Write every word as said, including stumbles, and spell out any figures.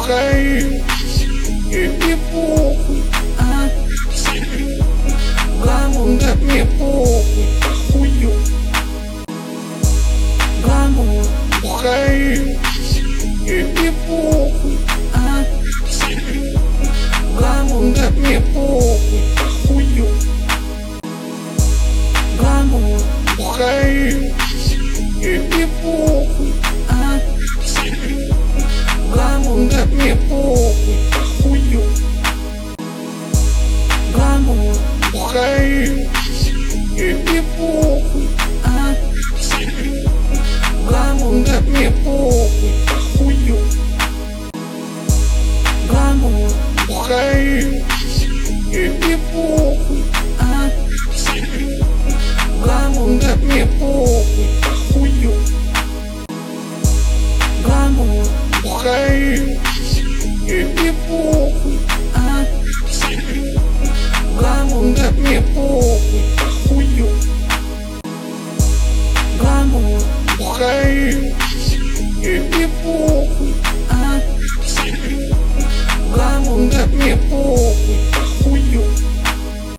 бухаю, и мне похуй, а, гламур, да мне похуй, похую, гламур, бухаю, и мне похуй, а, гламур, да мне похуй, похую, гламур, бухаю, и мне похуй, а, гламур, да мне похуй, похую, гламур, бухаю, и мне похуй, а, гламур, да мне похуй, похую, гламур, бухаю, и мне похуй, а, гламур, да мне похуй, похую, гламур, бухаю, и мне похуй, а, гламур, да мне похуй, похую, гламур, бухаю, и мне похуй,